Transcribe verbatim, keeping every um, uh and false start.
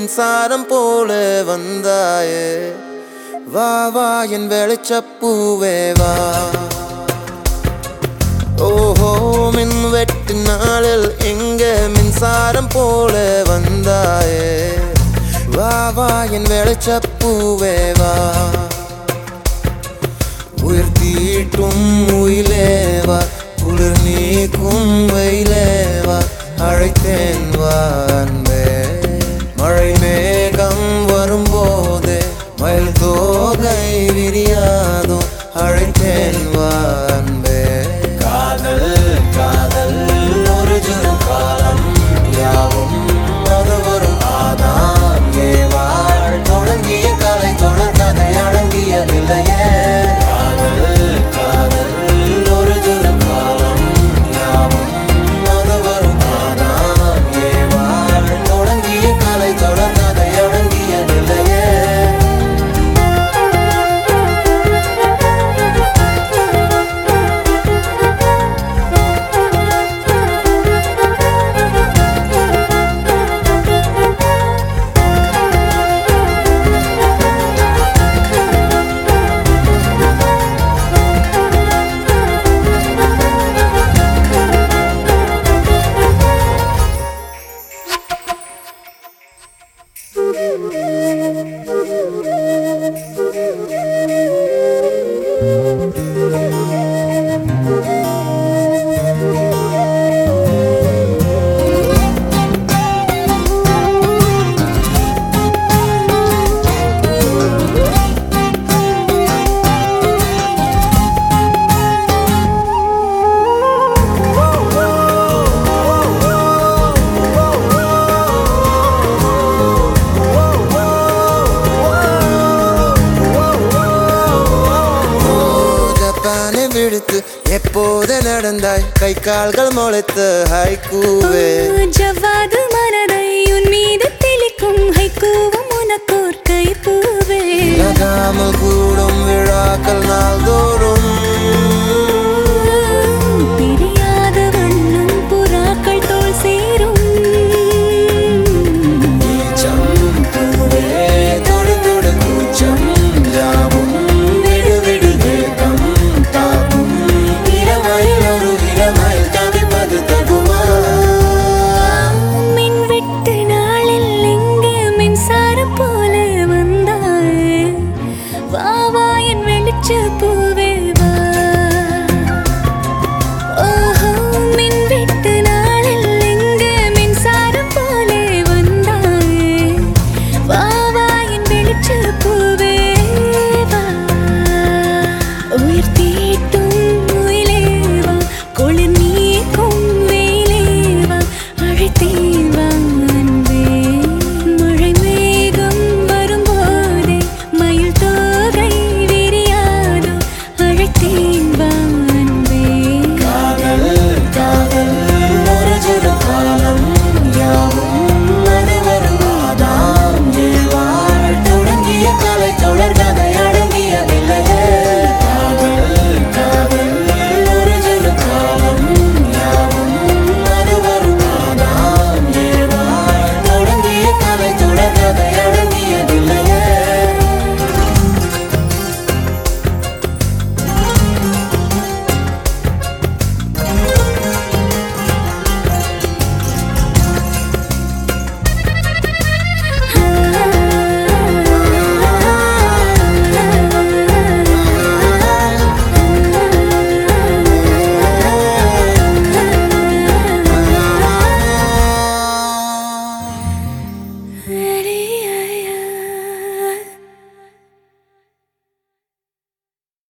மின்சாரம் போல வந்தாயே வா வா என் வெளிச்சப்பூவே வா ஓஹோ மின் வெட்டு நாளில் எங்க மின்சாரம் போல வந்தாயே வா வா என் வெளிச்சப்பூவே வா உயிர் தீட்டும் உயிலேவா குளிர் நீக்கும் வெயிலேவா அழைத்தேன் வா அன்பே மழை மேகம் வரும்போது மயில் தோகை விரியாதோ அழைத்தேன் வா அன்பே காதல் காதல் ஒரு ஜுரு காலம் யாவும் அது ஒரு ஆதாம் ஏவாள் தொடங்கிய கலை தொடர் கதை அடங்கியதில்லையே எப்போது நடந்தாய் கை கால்கள் முளைத்து ஹைக்கூவே ஜவ்வாது மனதை உன் மீது தெளிக்கும் ஹைக்கூவும் உனக்கோர் கைப்பூவே நகாமல்